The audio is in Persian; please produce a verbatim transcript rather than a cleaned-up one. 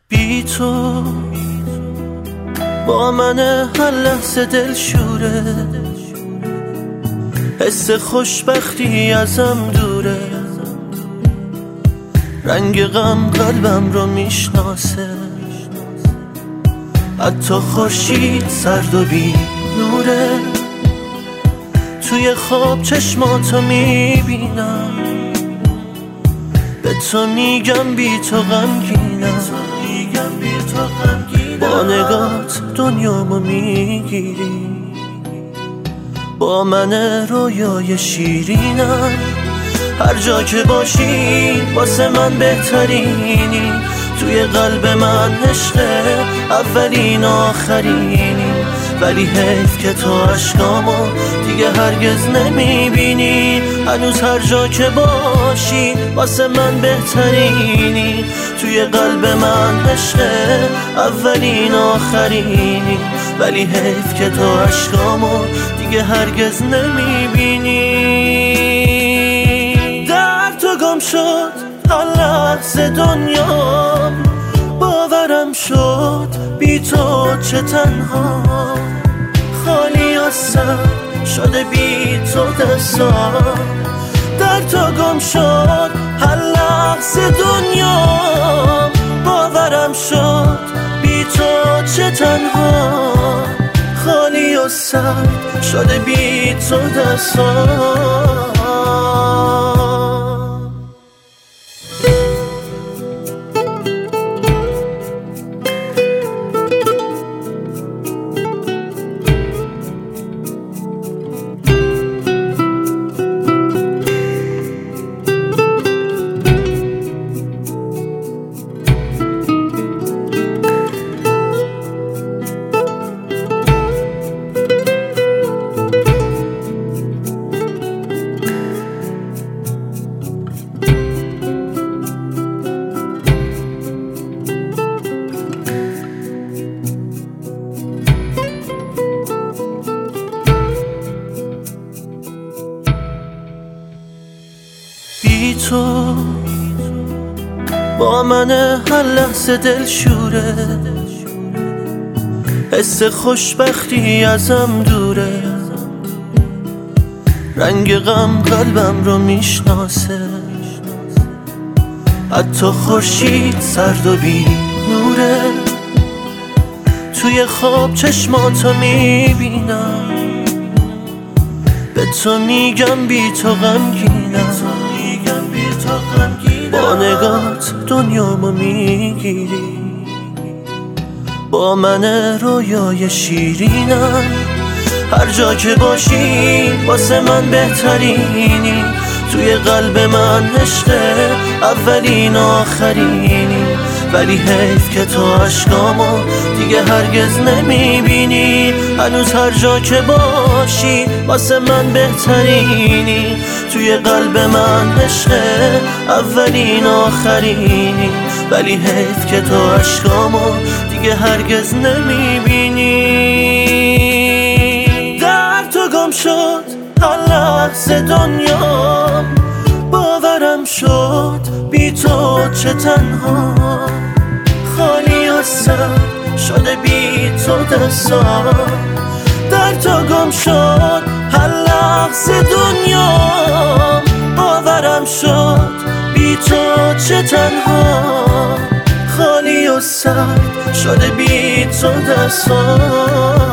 بی تو با من هر لحظه دل شوره، حس خوشبختی ازم دوره، رنگ غم قلبم رو میشناسه، حتی خورشید سرد و بی نوره. توی خواب چشماتو میبینم، به تو میگم بی تو غمگینم، با نگات دنیامو میگیری، با من رویای شیرینم. هر جا که باشی واسه من بهترینی، توی قلب من عشق اولین آخرینی. ولی حیف که تو عشقامو دیگه هرگز نمیبینی، هنوز هر جا که باشی واسه من بهترینی، توی قلب من عشق اولین آخرینی. ولی حیف که تو عشقامو دیگه هرگز نمیبینی. در تو گم شد هر لحظه دنیام، باورم شد بی تو چه تنها، خالی و سر شده بی تو دستام. در تو گم شد هر لحظه دنیام، باورم شد بی تو چه تنها، خالی و سر شده بی تو دستام. بی تو با من هر لحظه دل شوره، حس خوشبختی ازم دوره، رنگ غم قلبم رو میشناسه، حتی خورشید سرد و بی نوره. توی خواب چشماتو میبینم، به تو میگم بی تو غمگینم، با نگات دنیامو میگیری، با من رویای شیرینم. هر جا که باشی واسه من بهترینی، توی قلب من عشق اولین آخرینی. ولی حیف که تو عشقامو دیگه هرگز نمیبینی، هنوز هر جا که باشی واسه من بهترینی، توی قلب من عشق اولین آخرینی. ولی حیف که تو عشقامو دیگه هرگز نمیبینی. در تو گم شد هر لحظه دنیام، باورم شد بی تو چه تنها، خالی و سر شده بی تو دستام. در تو گم شد هر لحظه دنیام، باورم شد بی تو چه تنها، خالی و سر شده بی تو دستام.